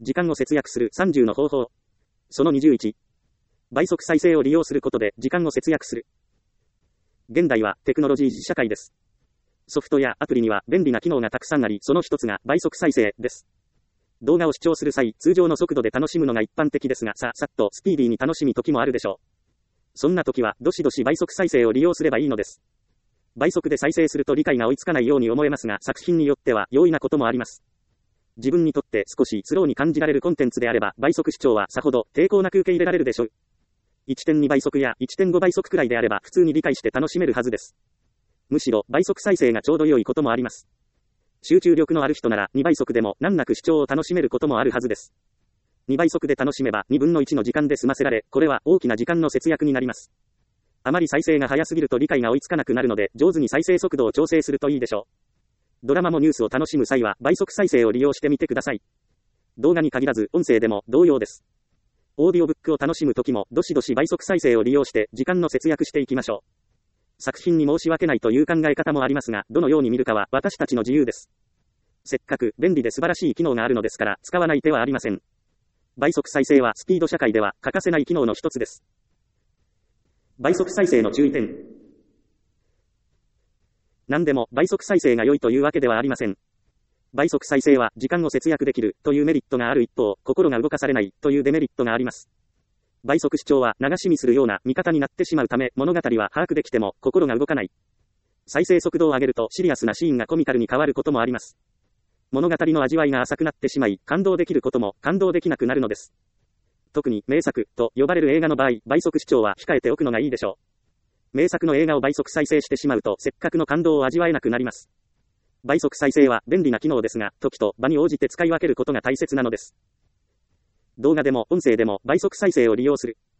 時間を節約する30の方法。その21。倍速再生を利用することで時間を節約する。現代はテクノロジー社会です。ソフトやアプリには便利な機能がたくさんあり、その一つが倍速再生です。動画を視聴する際、通常の速度で楽しむのが一般的ですが、さっとスピーディーに楽しむ時もあるでしょう。そんな時は、どしどし倍速再生を利用すればいいのです。倍速で再生すると理解が追いつかないように思えますが、作品によっては容易なこともあります。自分にとって少しスローに感じられるコンテンツであれば、倍速視聴はさほど抵抗なく受け入れられるでしょう。1.2 倍速や 1.5 倍速くらいであれば普通に理解して楽しめるはずです。むしろ倍速再生がちょうど良いこともあります。集中力のある人なら2倍速でも難なく視聴を楽しめることもあるはずです。2倍速で楽しめば2分の1の時間で済ませられ、これは大きな時間の節約になります。あまり再生が早すぎると理解が追いつかなくなるので、上手に再生速度を調整するといいでしょう。ドラマもニュースを楽しむ際は倍速再生を利用してみてください。動画に限らず音声でも同様です。オーディオブックを楽しむときもどしどし倍速再生を利用して時間の節約していきましょう。作品に申し訳ないという考え方もありますが、どのように見るかは私たちの自由です。せっかく便利で素晴らしい機能があるのですから使わない手はありません。倍速再生はスピード社会では欠かせない機能の一つです。倍速再生の注意点。何でも倍速再生が良いというわけではありません。倍速再生は時間を節約できるというメリットがある一方、心が動かされないというデメリットがあります。倍速視聴は流し見するような見方になってしまうため、物語は把握できても心が動かない。再生速度を上げるとシリアスなシーンがコミカルに変わることもあります。物語の味わいが浅くなってしまい、感動できることも感動できなくなるのです。特に名作と呼ばれる映画の場合、倍速視聴は控えておくのがいいでしょう。名作の映画を倍速再生してしまうと、せっかくの感動を味わえなくなります。倍速再生は便利な機能ですが、時と場に応じて使い分けることが大切なのです。動画でも音声でも倍速再生を利用する。